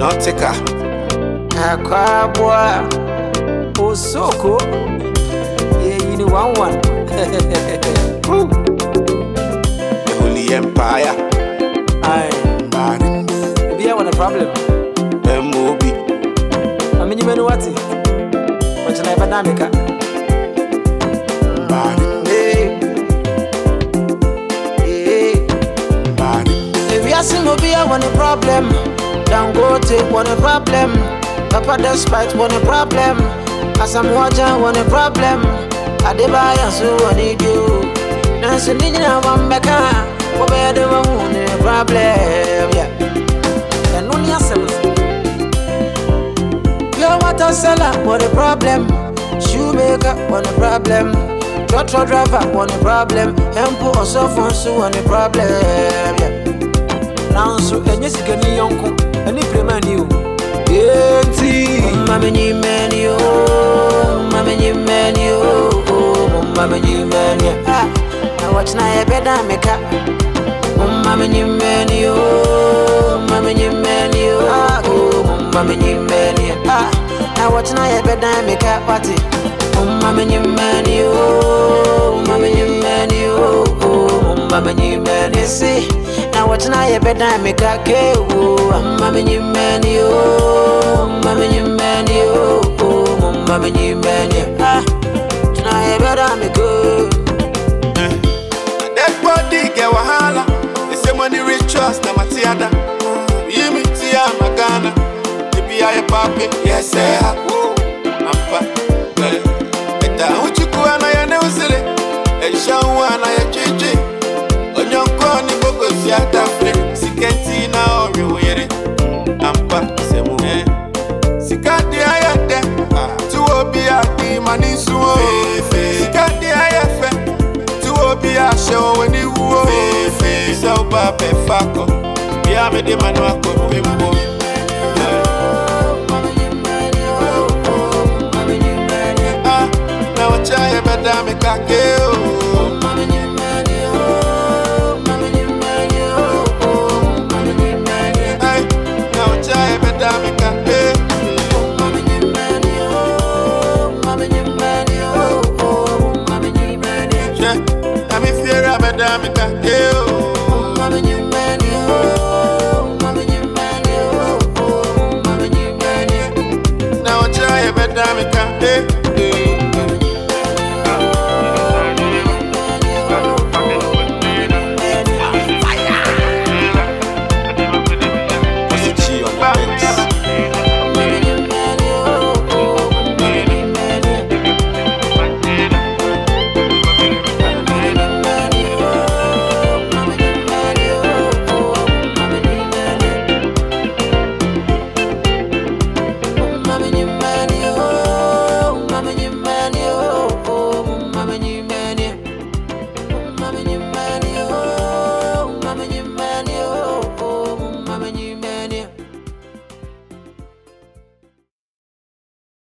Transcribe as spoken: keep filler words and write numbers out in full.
not take her. Aquabua, Osoko, yeah, you know one one. The Holy Empire. Aye, Bari, maybe I want a problem. M O B. I mean, you know what? What's an epidemic? Bari, Hey, hey, Bari. if you ask me, I want a problem. Don't go take one a problem. Papa despite one a problem. As I'm watching one a problem. I did buy a so I need you. Nancy Nina one back. What better than one a problem? Yeah. And only yourself. Pure water seller, what a problem. Shoemaker, what a problem. Trotro driver, what a problem. Empo or so fun, so one a problem. Yeah. Now so any sigani yonko, any prema new. Yeti, mama ni menu, mama ni menu, mama ni menu. Ah, now watch na e beda meka. Mama ni menu, mama ni menu, mama ni menu. Ah, now watch na e beda meka party. Mama ni menu, mama ni menu, mama ni menu. See. Now watch na ye beda me kake o mama ni mani o mama ni mani o mama ni mani ah na ye beda me go That body get wahala. They say money rituals na matiada. You me tia magana. Baby I papi. Yes sir. Ampa. Eta uchukua na ya neusile. Eshawa na ya chichi. Onyonko ni boko siata fre. Siketi na ori were. Ampa semu eh. Sikati ayate. Tuobi ati manisuo. Sikati ayafe. Tuobi asho weni uo. So pape fako. Bia me de manu ako pimbo. Ah, na wacha ye beda me kake.